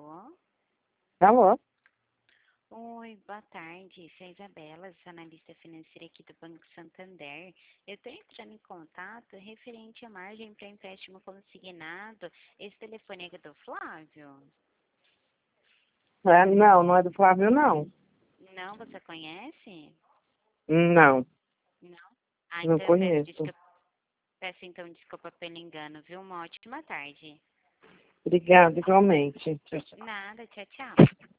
Alô? Alô? Oi, boa tarde. Isso é a Isabela, sou analista financeira aqui do Banco Santander. Eu estou entrando em contato referente à margem para empréstimo consignado. Esse telefone é do Flávio? Não, não é do Flávio, não. Não, você conhece? Não, Não? Ah, não então eu conheço. peço então desculpa pelo engano, viu? Uma ótima tarde. Obrigada, igualmente. Tchau, tchau. Nada, tchau, tchau.